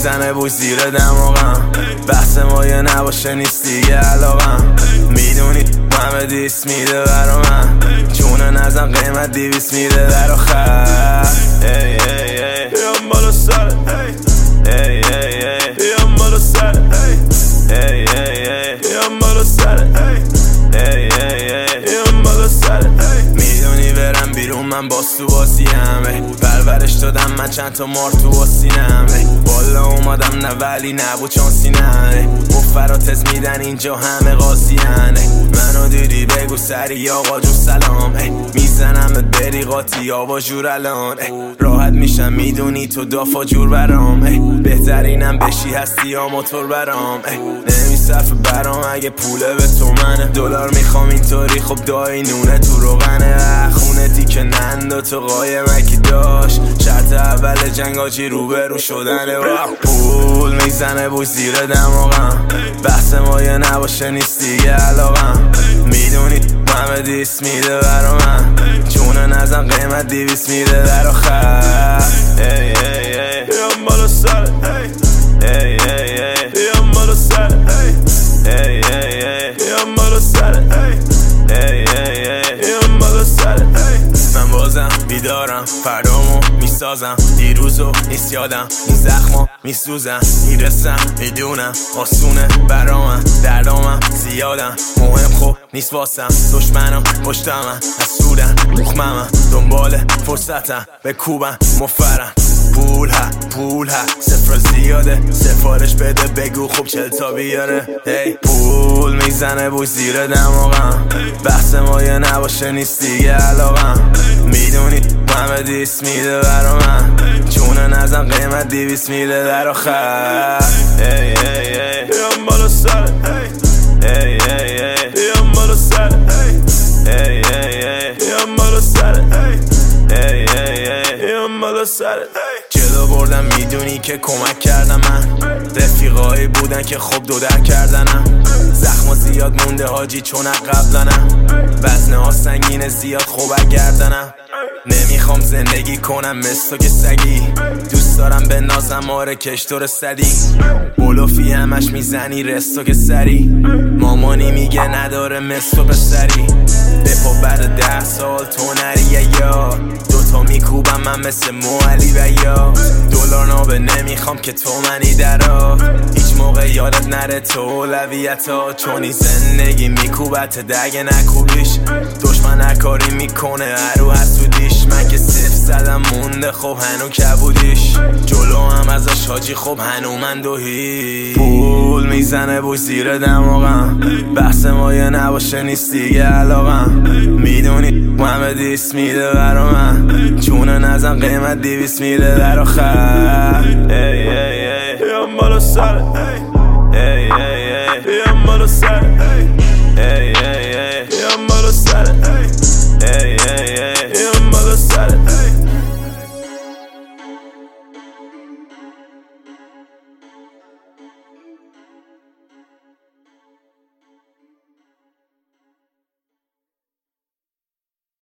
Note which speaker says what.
Speaker 1: میزنه بوی زیر دماغم، بحث ما یه نباشه نیست دیگه علاقم. میدونی همه دیس میده برا من، جون نزن قیمت 200 میده در آخر. بیام بالا سر، بیام بالا سر، بیام بالا سر، بیام بالا سر. میدونی برم بیرون من باز تو بازیم، پرورش دادم من چند تا مار تو آسینم. بالا اومدم نه ولی نبود چانسی نه، فراتز میدن اینجا همه قاضیان. منو دیدی بگو سری آقا جون سلام، میزنمت بری قاطی آوا جور الان. راحت میشم میدونی تو دافا جور برام، بهترینم بشی هستی یا موتور برام. نمیصرف برام اگه پوله به تو منه، دلار میخوام اینطوری خب دایی نونه تو روغنه. خونه تیکه نندا تو قایمکی داشت، شرط اول جنگ آجی روبرو شدنه. پول میزنه بوی زیر دماغم، بحث ما یه نباشه نیست دیگه علاقم. میدونی همه دیس میده برا من، جون نزن قیمت 200 میده در آخر. بیام بالا سر، بیام بالا سر، بیام بالا سر، بیام بالا سر. من بازم بیدارم، فردامو میسازم، دیروزو نیست یادم، این زخما میسوزم. میرسم میدونم آسونه برا من، دردامم زیادم، مهم خوب نیست واسم. دشمنم پشتمم حسودن مخممم، دنبال فرصتم به کوبم مفرم. پول ها صفر زیاده، سفارش بده بگو خوب 40 تا بیاره. پول میزنه بوی زیر دماغم، بحث ما یه نباشه نیست دیگه علاقم. میدونی همه دیس میده برا من، جون نزن قیمت 200 میده در آخر. بیام بالا سر، بیام بالا سر، بیام بالا سر، بیام بالا سر. جلو بردم میدونی که کمک کردم من، رفیقایی بودن که خوب دو در کردنم. زخما زیاد مونده حاجی چون قبلنم، وزنه ها سنگینه زیاد خوب گردنم. نمیخوام زندگی کنم مثل تو که سگی، دوست دارم به نازم آره کشتور صدی. بلوفی همش میزنی رستو که سری، مامانی میگه نداره مثل تو پسری. بپا بعد 10 سال تو نریه یا دوتا میکوبم من مثل موعلی و یا دلار نابه. نمیخوام که تو منی درا، هیچ موقع یادت نره تو اولویت ها، چونی زندگی میکوبت دگه نکوبیش. دشمن هرکاری میکنه هرو حسودیش، من که صفر زدم مونده خب هنو کبودیش. جلو هم ازش حاجی خب هنو من دوهی. پول میزنه بوی زیر دماغم، بحث ما یه نباشه نیست دیگه علاقم. میدونی همه دیس میده برا من، جون نزن قیمت 200 میده در آخر. بیام بالا سر،